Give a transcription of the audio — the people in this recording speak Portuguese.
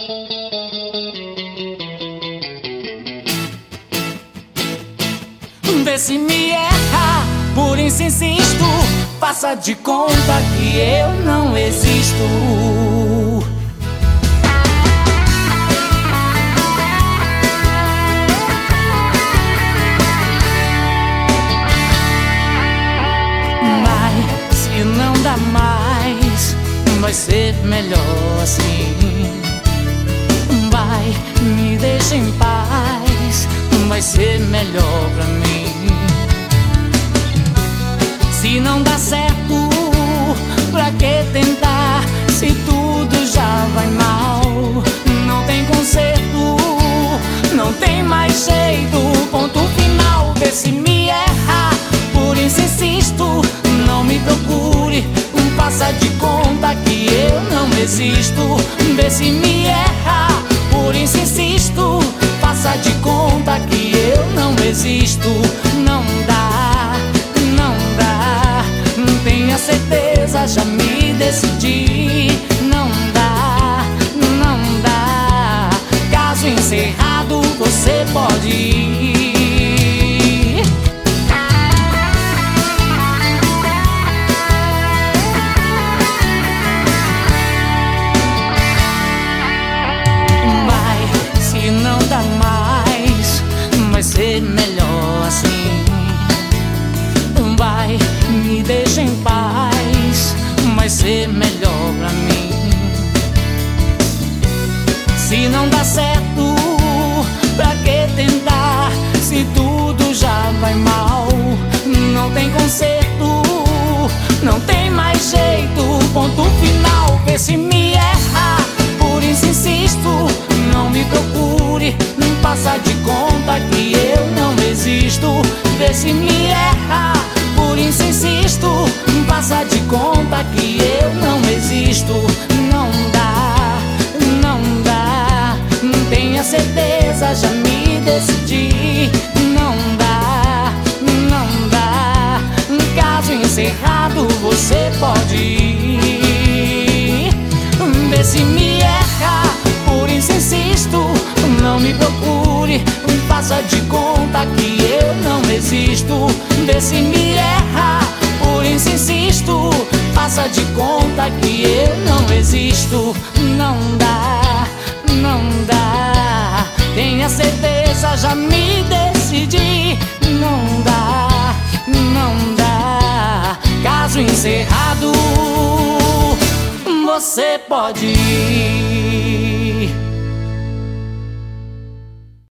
Vê se me erra, por isso insisto. Faça de conta que eu não existo. Mas se não dá mais, vai ser melhor assim. Vai, me deixa em paz, vai ser melhor pra mim. Se não dá certo, pra que tentar? Se tudo já vai mal, não tem conserto, não tem mais jeito. Ponto final. Vê se me erra, por isso insisto. Não me procure, faça de conta que eu não existo. Vê se me erra, por isso insisto. Faça de conta que eu não existo. Não dá, não dá. Tenha certeza, já me decidi. Não dá, não dá. Caso encerrado, você pode ir. Vai, se não dá mais, vai ser melhor assim. Vai, me deixa em paz, vai ser melhor pra mim. Se não dá certo, pra que tentar? Se tudo já vai mal, não tem conserto, não tem mais jeito. Ponto final. Vê se me erra, por isso insisto. Não me procure, faça de conta que eu não existo. Vê se me erra, por isso insisto. Faça de conta que eu não existo. Não dá, não dá. Tenha certeza, já me decidi. Não dá, não dá. Caso encerrado, você pode ir. Vê se me erra, por isso insisto. Não me procure, faça de conta que eu não existo. Vê se me erra, por isso insisto. Faça de conta que eu não existo. Não dá, não dá. Tenha certeza, já me decidi. Não dá, não dá. Caso encerrado, você pode ir.